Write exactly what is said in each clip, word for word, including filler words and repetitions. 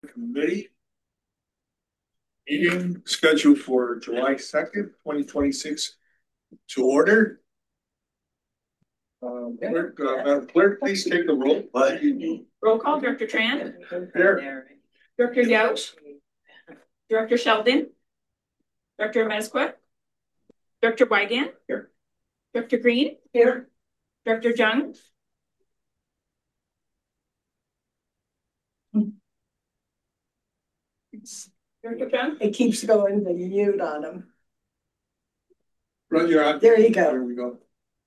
Committee meeting scheduled for July second, twenty twenty-six to order. Um, clerk, uh, Madam Clerk, please take the roll. Roll call. Director Tran. Here. Director Gouch. Director Sheldon. Director Mezquit. Director Wygant. Here. Director Green. Here. Director Jung. Director Jung. It keeps going, the mute on him. Run your eye. There you go. There we go.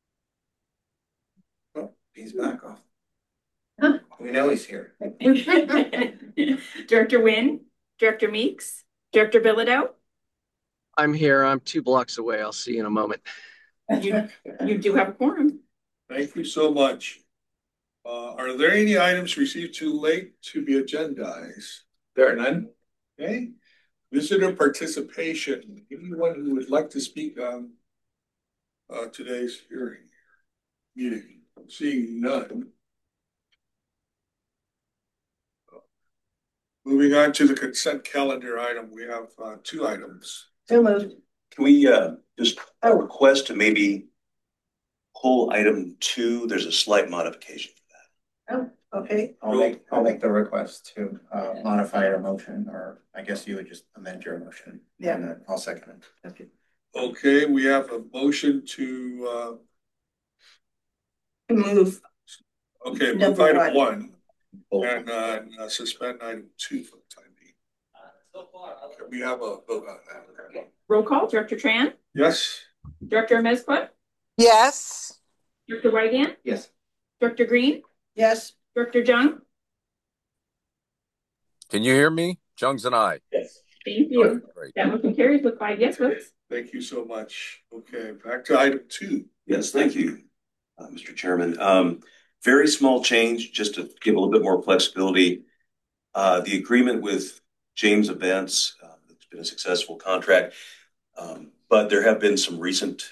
Oh, he's back off. Huh? We know he's here. Director Wynn. Director Meeks. Director Bilodeau. I'm here. I'm two blocks away. I'll see you in a moment. You, you do have a quorum. Thank you so much. Uh, are there any items received too late to be agendized? There are none. Okay. Visitor participation. Anyone who would like to speak on uh, today's hearing meeting? Seeing none. Moving on to the consent calendar item, we have uh, two items. So moved. Can we uh, just a request to maybe pull item two? There's a slight modification for that. Oh, okay. I'll make I'll make the request to uh, modify your motion, or I guess you would just amend your motion. Yeah, and I'll second it. Okay. Okay, we have a motion to uh, move. Okay, move item one, one and uh, uh, suspend item two for the time being. Okay, we have a vote on that. Okay. Roll call. Director Tran. Yes. Director Mezquit. Yes. Director Wygant. Yes. Director Green. Yes. Director Jung. Can you hear me? Jung's and I. Yes. Thank you. Great. That motion carries with five yes votes. Thank you so much. Okay, back to item two. Yes, thank you, uh, Mister Chairman. Um, very small change, just to give a little bit more flexibility. Uh, the agreement with James Events, uh, it's been a successful contract, um, but there have been some recent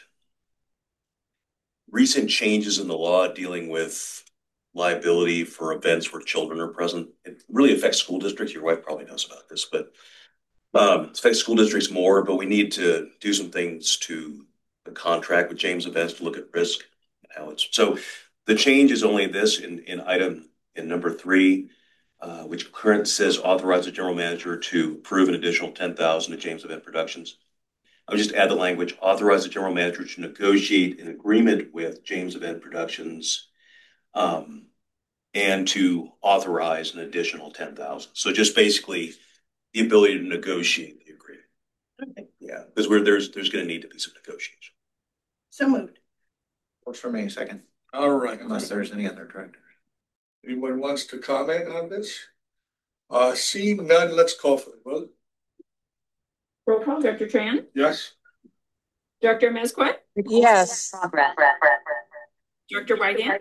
recent changes in the law dealing with liability for events where children are present. It really affects school districts. Your wife probably knows about this, but um, it affects school districts more, but we need to do some things to the contract with James Events to look at risk and how it's, so the change is only this in, in item in number three, uh, which current says authorize the general manager to approve an additional ten thousand to James Event Productions. I would just add the language, authorize the general manager to negotiate an agreement with James Event Productions um, and to authorize an additional ten thousand. So just basically the ability to negotiate the agreement. Okay. Yeah, because we're there's there's going to need to be some negotiation. So moved. Works for me. Second. All right. Unless there's any other directors. Anyone wants to comment on this? Uh, seeing none, let's call for the vote. Roll call. Director Tran. Yes. Director Mezquit. Yes. Director Wygant.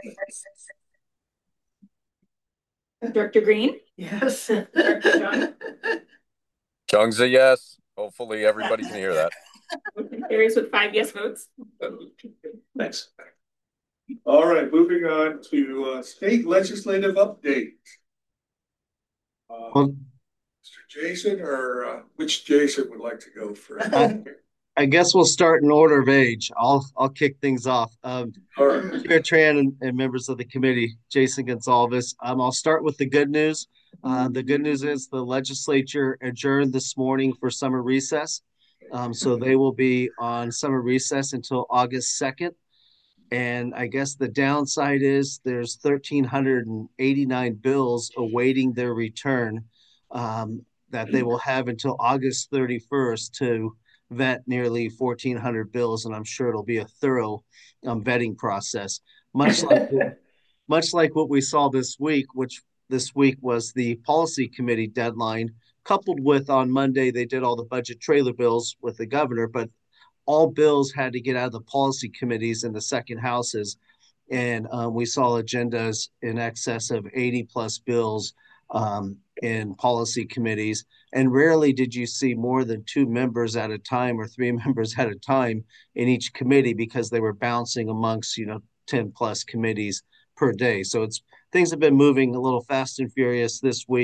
Director Green. Yes. Director Jung. Jung's a yes. Hopefully everybody can hear that. Motion carries with five yes votes. Thanks. All right, moving on to uh, state legislative update. Uh, well, Mister Jason, or uh, which Jason would like to go first? I, I guess we'll start in order of age. I'll I'll kick things off. Um, All right. Chair Tran and, and members of the committee, Jason Gonsalves. Um, I'll start with the good news. Uh, the good news is the legislature adjourned this morning for summer recess. Um, so they will be on summer recess until August second. And I guess the downside is there's one thousand three hundred eighty-nine bills awaiting their return um, that they will have until August thirty-first to vet nearly fourteen hundred bills. And I'm sure it'll be a thorough um, vetting process, much like, much like what we saw this week, which this week was the policy committee deadline, coupled with on Monday, they did all the budget trailer bills with the governor, but all bills had to get out of the policy committees in the second houses. And um, we saw agendas in excess of eighty plus bills um, in policy committees. And rarely did you see more than two members at a time or three members at a time in each committee because they were bouncing amongst, you know, ten plus committees per day. So it's things have been moving a little fast and furious this week.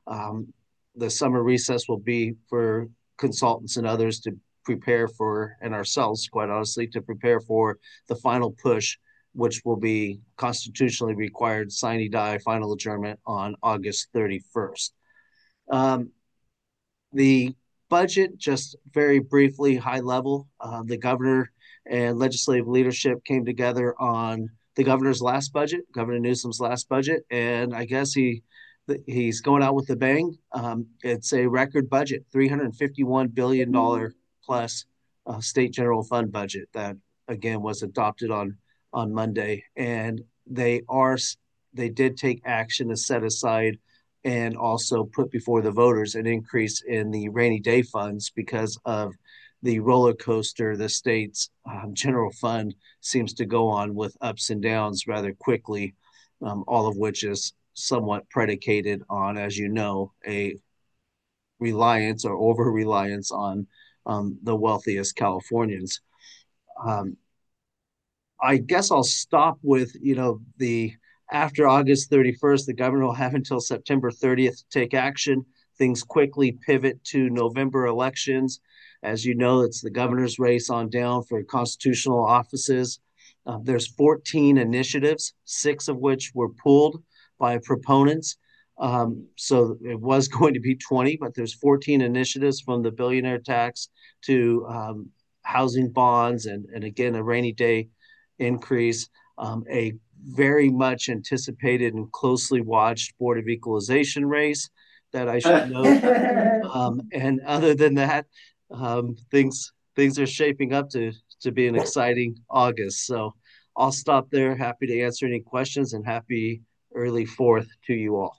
Um, the summer recess will be for consultants and others to prepare for, and ourselves, quite honestly, to prepare for the final push, which will be constitutionally required sine die final adjournment on August thirty-first. Um, the budget, just very briefly, high level, uh, the governor and legislative leadership came together on the governor's last budget, Governor Newsom's last budget, and I guess he he's going out with a bang. Um, it's a record budget, three hundred fifty-one billion dollars plus uh, state general fund budget that again was adopted on on Monday, and they are they did take action to set aside and also put before the voters an increase in the rainy day funds because of the roller coaster the state's um, general fund seems to go on with ups and downs rather quickly, um, all of which is somewhat predicated on, as you know, a reliance or over reliance on um, the wealthiest Californians. Um, I guess I'll stop with, you know, the after August thirty-first, the governor will have until September thirtieth to take action. Things quickly pivot to November elections. As you know, it's the governor's race on down for constitutional offices. Uh, there's fourteen initiatives, six of which were pulled by proponents. Um, so it was going to be twenty, but there's fourteen initiatives from the billionaire tax to um, housing bonds and, and again, a rainy day increase, um, a very much anticipated and closely watched Board of Equalization race that I should note. Um, and other than that, um, things things are shaping up to to be an exciting August. So I'll stop there. Happy to answer any questions and happy early fourth to you all.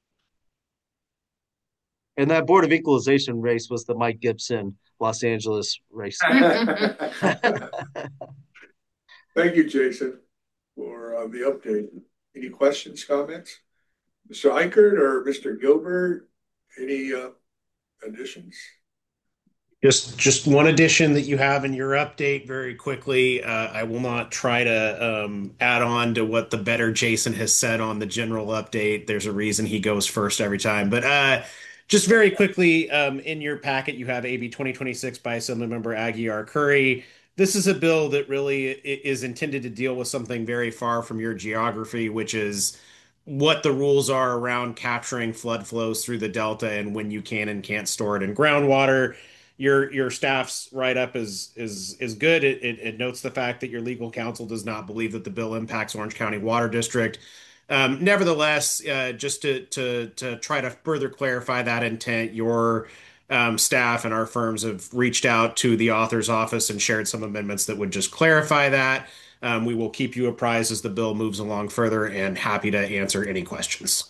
And that Board of Equalization race was the Mike Gibson Los Angeles race. Thank you, Jason, for uh, the update. Any questions, comments? Mister Eichert or Mister Gilbert, any uh, additions? Just just one addition that you have in your update very quickly. Uh, I will not try to um, add on to what the better Jason has said on the general update. There's a reason he goes first every time. But uh, just very quickly, um, in your packet, you have A B twenty twenty-six by Assemblymember Aguiar Curry. This is a bill that really is intended to deal with something very far from your geography, which is what the rules are around capturing flood flows through the Delta and when you can and can't store it in groundwater. Your your staff's write-up is is is good. It, it it notes the fact that your legal counsel does not believe that the bill impacts Orange County Water District. Um, nevertheless, uh, just to to to try to further clarify that intent, your um, staff and our firms have reached out to the author's office and shared some amendments that would just clarify that. Um, we will keep you apprised as the bill moves along further and happy to answer any questions.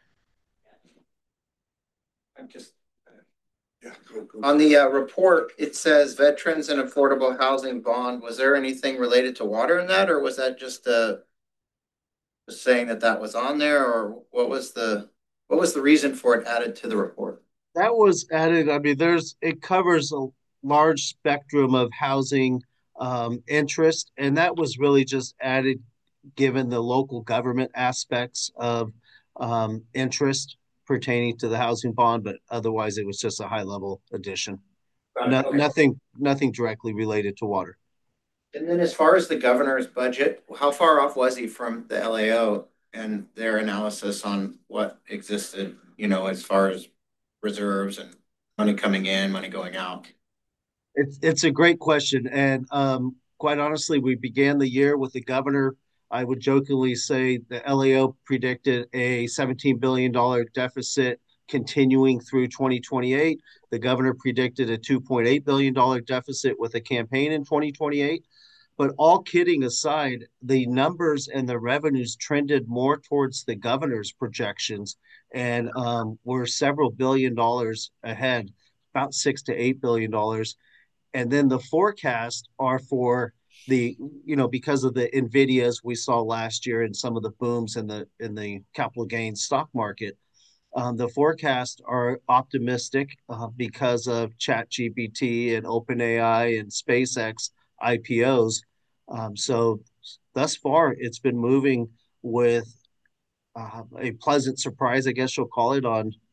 I'm just Yeah, go, go. on the uh, report, it says veterans and affordable housing bond. Was there anything related to water in that, or was that just uh, saying that that was on there, or what was the what was the reason for it added to the report? That was added. I mean, there's it covers a large spectrum of housing um, interest, and that was really just added given the local government aspects of um, interest pertaining to the housing bond, but otherwise it was just a high level addition. No, Okay. Nothing, nothing directly related to water. And then as far as the governor's budget, how far off was he from the L A O and their analysis on what existed, you know, as far as reserves and money coming in, money going out? It's it's a great question, and um, quite honestly, we began the year with the governor. I would jokingly say the L A O predicted a seventeen billion dollars deficit continuing through twenty twenty-eight. The governor predicted a two point eight billion dollars deficit with a campaign in twenty twenty-eight. But all kidding aside, the numbers and the revenues trended more towards the governor's projections and um, were several billion dollars ahead, about six to eight billion dollars. And then the forecasts are for the, you know, because of the Nvidias we saw last year and some of the booms in the in the capital gains stock market. Um, the forecasts are optimistic uh, because of ChatGPT and OpenAI and SpaceX I P Os. Um, so thus far, it's been moving with uh, a pleasant surprise, I guess you'll call it, on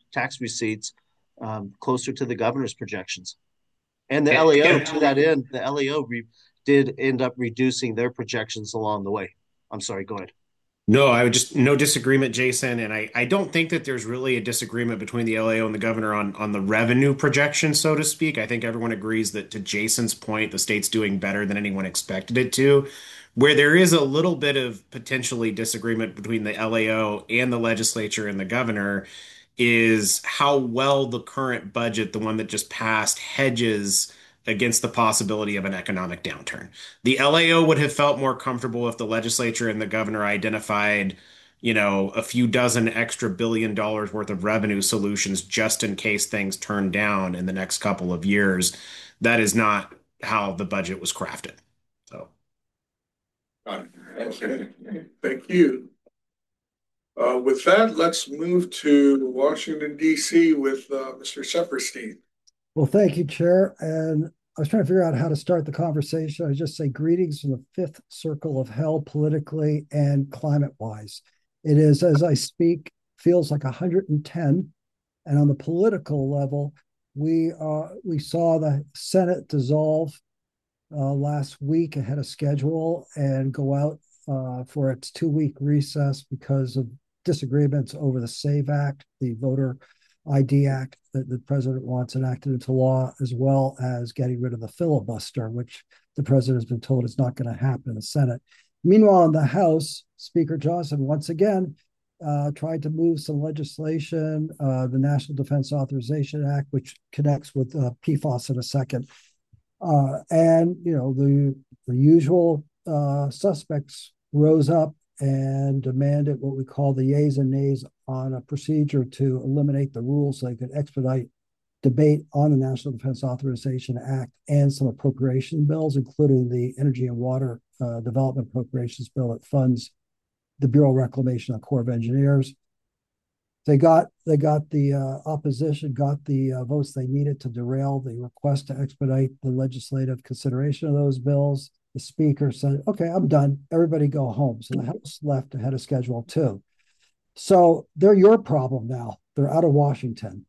tax receipts um, closer to the governor's projections. And the And- L A O, and- to that end, the L A O re- did end up reducing their projections along the way. I'm sorry, go ahead. No, I would just no disagreement, Jason, and I I don't think that there's really a disagreement between the L A O and the governor on on the revenue projection, so to speak. I think everyone agrees that to Jason's point, the state's doing better than anyone expected it to. Where there is a little bit of potentially disagreement between the L A O and the legislature and the governor is how well the current budget, the one that just passed, hedges against the possibility of an economic downturn. The L A O would have felt more comfortable if the legislature and the governor identified, you know, a few dozen extra billion dollars worth of revenue solutions just in case things turn down in the next couple of years. That is not how the budget was crafted. So, Okay, thank you. Uh, with that, let's move to Washington, D C with uh, Mister Sepperstein. Well, thank you, Chair. And I was trying to figure out how to start the conversation. I just say greetings from the fifth circle of hell, politically and climate-wise. It is, as I speak, feels like one hundred ten. And on the political level, we uh, we saw the Senate dissolve uh, last week ahead of schedule and go out uh, for its two-week recess because of disagreements over the SAVE Act, the Voter I D Act that the president wants enacted into law, as well as getting rid of the filibuster, which the president has been told is not going to happen in the Senate. Meanwhile, in the House, Speaker Johnson once again uh, tried to move some legislation, uh, the National Defense Authorization Act, which connects with uh, P FAS in a second. Uh, and, you know, the, the usual uh, suspects rose up and demanded what we call the yeas and nays on a procedure to eliminate the rules so they could expedite debate on the National Defense Authorization Act and some appropriation bills, including the Energy and Water uh, Development Appropriations Bill that funds the Bureau of Reclamation and Corps of Engineers. They got they got the uh, opposition got the uh, votes they needed to derail the request to expedite the legislative consideration of those bills. The speaker said, okay, I'm done. Everybody go home. So the House left ahead of schedule too. So they're your problem now. They're out of Washington.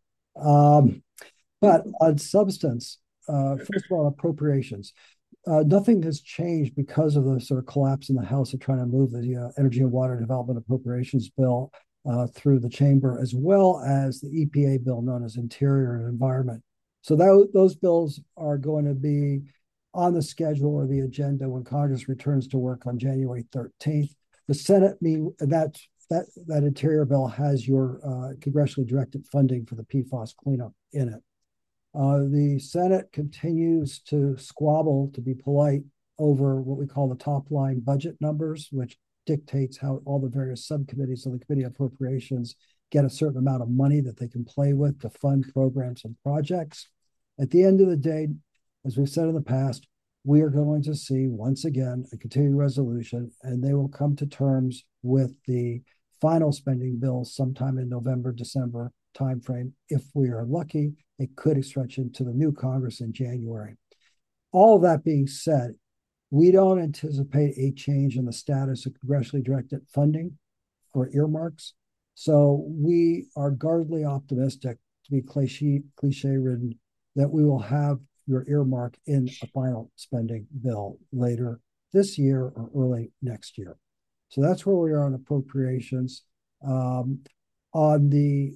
Um, but on substance, uh, first of all, appropriations. Uh, nothing has changed because of the sort of collapse in the House of trying to move the uh, Energy and Water Development Appropriations Bill uh, through the chamber, as well as the E P A bill known as Interior and Environment. So that, those bills are going to be on the schedule or the agenda when Congress returns to work on January thirteenth. The Senate, mean that that that Interior bill has your uh, congressionally directed funding for the P FAS cleanup in it. Uh, the Senate continues to squabble, to be polite, over what we call the top line budget numbers, which dictates how all the various subcommittees of the Committee on Appropriations get a certain amount of money that they can play with to fund programs and projects. At the end of the day, as we've said in the past, we are going to see once again a continuing resolution, and they will come to terms with the final spending bill sometime in November, December timeframe. If we are lucky, it could stretch into the new Congress in January. All of that being said, we don't anticipate a change in the status of congressionally directed funding or earmarks. So we are guardedly optimistic, to be cliche, cliche ridden, that we will have your earmark in a final spending bill later this year or early next year. So that's where we are on appropriations. Um, on the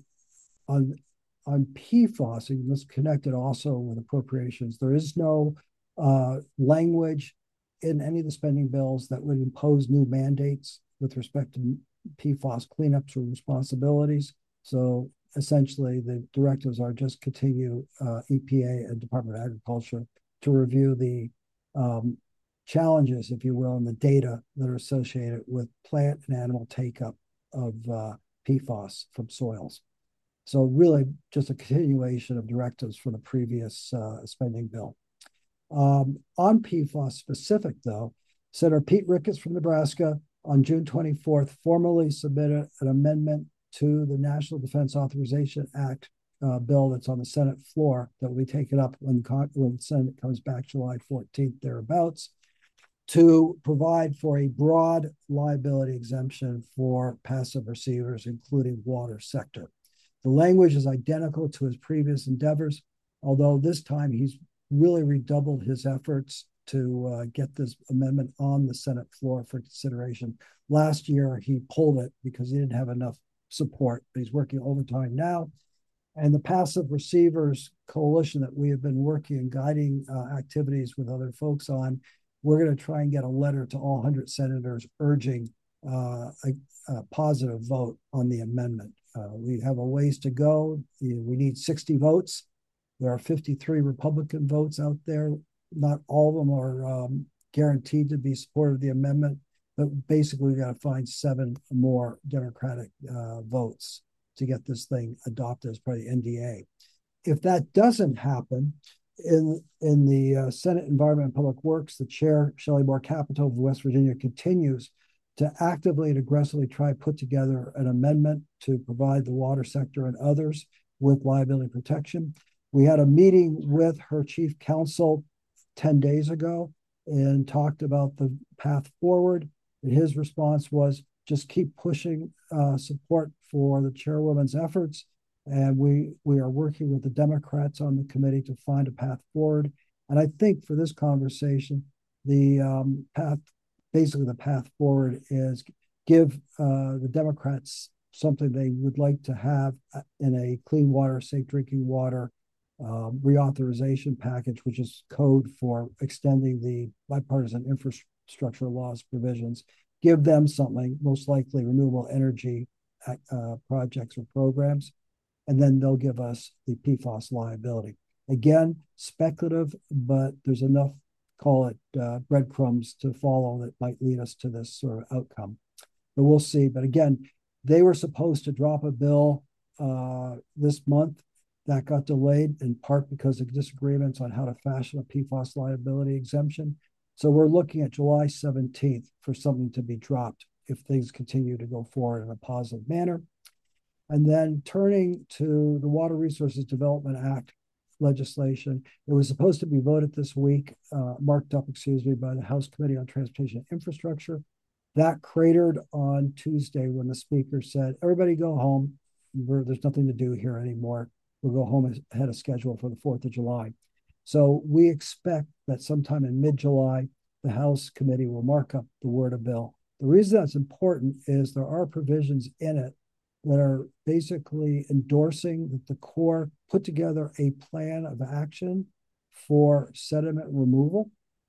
on on P FAS, and let's connect it also with appropriations. There is no uh, language in any of the spending bills that would impose new mandates with respect to P FAS cleanups or responsibilities. So essentially, the directives are just continue uh, E P A and Department of Agriculture to review the um, challenges, if you will, and the data that are associated with plant and animal take-up of uh, P FAS from soils. So really just a continuation of directives from the previous uh, spending bill. Um, on P FAS specific, though, Senator Pete Ricketts from Nebraska on June twenty-fourth formally submitted an amendment to the National Defense Authorization Act uh, bill that's on the Senate floor that will be taken up when, when the Senate comes back July fourteenth, thereabouts, to provide for a broad liability exemption for passive receivers, including water sector. The language is identical to his previous endeavors, although this time he's really redoubled his efforts to uh, get this amendment on the Senate floor for consideration. Last year, he pulled it because he didn't have enough support, but he's working overtime now. And the Passive Receivers Coalition that we have been working and guiding uh, activities with other folks on, we're going to try and get a letter to all one hundred senators urging uh, a, a positive vote on the amendment. Uh, we have a ways to go. We need sixty votes. There are fifty-three Republican votes out there. Not all of them are um, guaranteed to be supportive of the amendment, but basically we got to find seven more Democratic uh, votes to get this thing adopted as part of the N D A. If that doesn't happen, in in the uh, Senate Environment and Public Works, the chair, Shelley Moore Capito of West Virginia, continues to actively and aggressively try to put together an amendment to provide the water sector and others with liability protection. We had a meeting with her chief counsel ten days ago and talked about the path forward. And his response was just keep pushing uh, support for the chairwoman's efforts. And we, we are working with the Democrats on the committee to find a path forward. And I think for this conversation, the um, path, basically the path forward is give uh, the Democrats something they would like to have in a clean water, safe drinking water um, reauthorization package, which is code for extending the bipartisan infrastructure laws provisions. Give them something, most likely renewable energy uh, projects or programs, and then they'll give us the P FAS liability. Again, speculative, but there's enough, call it uh, breadcrumbs to follow that might lead us to this sort of outcome. But we'll see. But again, they were supposed to drop a bill uh, this month. That got delayed in part because of disagreements on how to fashion a P FAS liability exemption. So we're looking at July seventeenth for something to be dropped if things continue to go forward in a positive manner. And then turning to the Water Resources Development Act legislation, it was supposed to be voted this week, uh, marked up, excuse me, by the House Committee on Transportation and Infrastructure. That cratered on Tuesday when the speaker said, everybody go home. We're, there's nothing to do here anymore. We'll go home ahead of schedule for the fourth of July. So we expect that sometime in mid-July, the House committee will mark up the word of bill. The reason that's important is there are provisions in it that are basically endorsing that the Corps put together a plan of action for sediment removal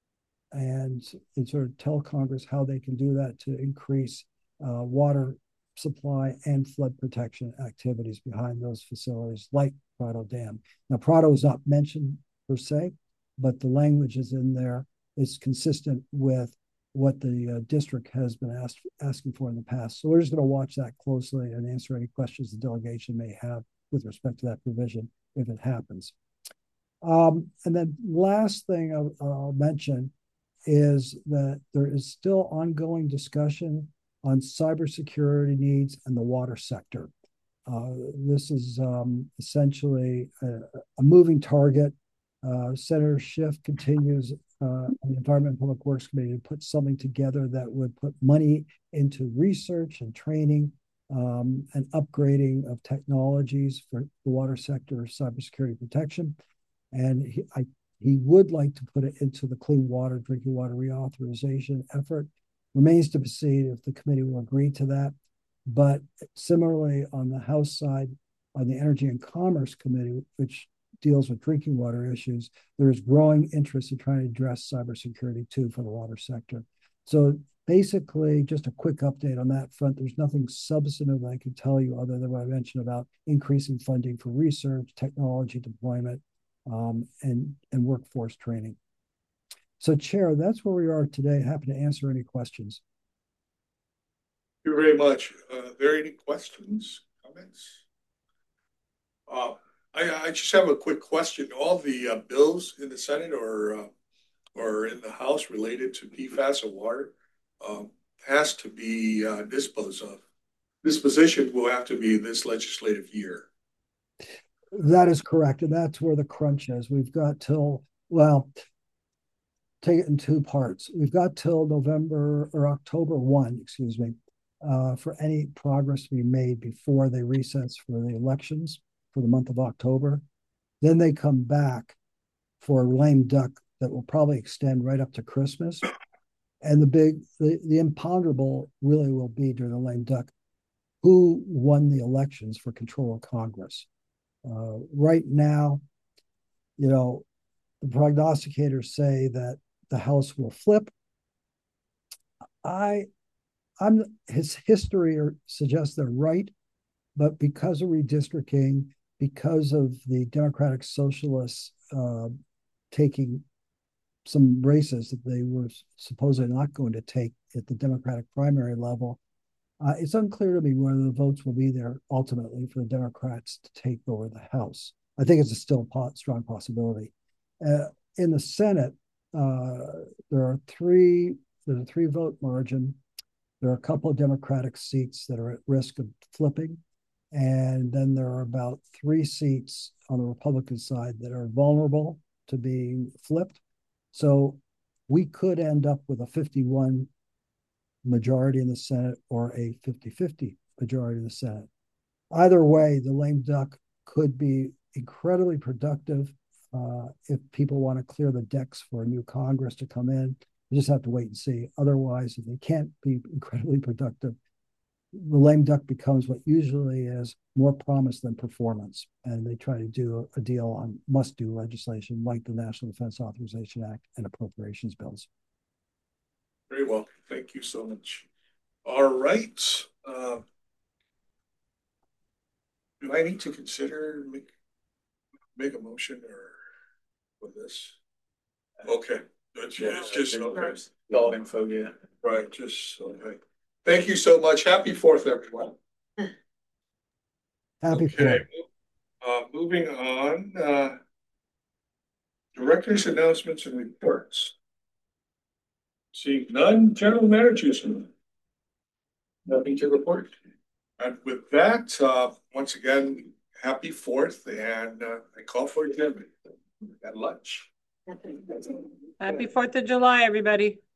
and, and sort of tell Congress how they can do that to increase uh, water supply and flood protection activities behind those facilities like Prado Dam. Now, Prado is not mentioned per se, but the language is in there. It's consistent with what the uh, district has been asked, asking for in the past. So we're just going to watch that closely and answer any questions the delegation may have with respect to that provision if it happens. Um, and then last thing I'll, I'll mention is that there is still ongoing discussion on cybersecurity needs and the water sector. Uh, this is um, essentially a, a moving target. Uh, Senator Schiff continues uh, on the Environment and Public Works Committee to put something together that would put money into research and training um, and upgrading of technologies for the water sector cybersecurity protection. And he, I, he would like to put it into the clean water, drinking water reauthorization effort. Remains to be seen if the committee will agree to that. But similarly, on the House side, on the Energy and Commerce Committee, which deals with drinking water issues, there is growing interest in trying to address cybersecurity too for the water sector. So basically, just a quick update on that front. There's nothing substantive I can tell you other than what I mentioned about increasing funding for research, technology deployment, um, and, and workforce training. So, Chair, that's where we are today. Happy to answer any questions. Thank you very much. Uh, are there any questions, comments? Uh, I, I just have a quick question. All the uh, bills in the Senate or uh, or in the House related to P FAS or water um, has to be uh, disposed of. This position will have to be this legislative year. That is correct. And that's where the crunch is. We've got till, well, take it in two parts. We've got till November or October first, excuse me, uh, for any progress to be made before they recess for the elections for the month of October. Then they come back for a lame duck that will probably extend right up to Christmas. And the big, the, the imponderable really will be during the lame duck, who won the elections for control of Congress. Uh, right now, you know, the prognosticators say that the House will flip. I, I'm his history suggests they're right, but because of redistricting, because of the Democratic Socialists uh, taking some races that they were supposedly not going to take at the Democratic primary level, uh, it's unclear to me whether the votes will be there ultimately for the Democrats to take over the House. I think it's a still po- strong possibility. Uh, in the Senate, uh, there are three. There's a three vote margin. There are a couple of Democratic seats that are at risk of flipping. And then there are about three seats on the Republican side that are vulnerable to being flipped. So we could end up with a fifty-one majority in the Senate or a fifty-fifty majority in the Senate. Either way, the lame duck could be incredibly productive uh, if people want to clear the decks for a new Congress to come in. You just have to wait and see. Otherwise, if they can't be incredibly productive, the lame duck becomes what usually is more promise than performance. And they try to do a deal on must-do legislation like the National Defense Authorization Act and appropriations bills. Very well. Thank you so much. All right. Uh, do I need to consider make, make a motion or for this? Okay. It's, Yeah, it's just okay. All info, yeah. Right. Just okay. Thank you so much. Happy Fourth, everyone. Happy Okay. Fourth. Uh, moving on. Uh, directors' announcements and reports. Seeing none, general managers. Nothing to report. And with that, uh, once again, happy Fourth, and uh, I call for adjournment at lunch. Happy Fourth of July, everybody.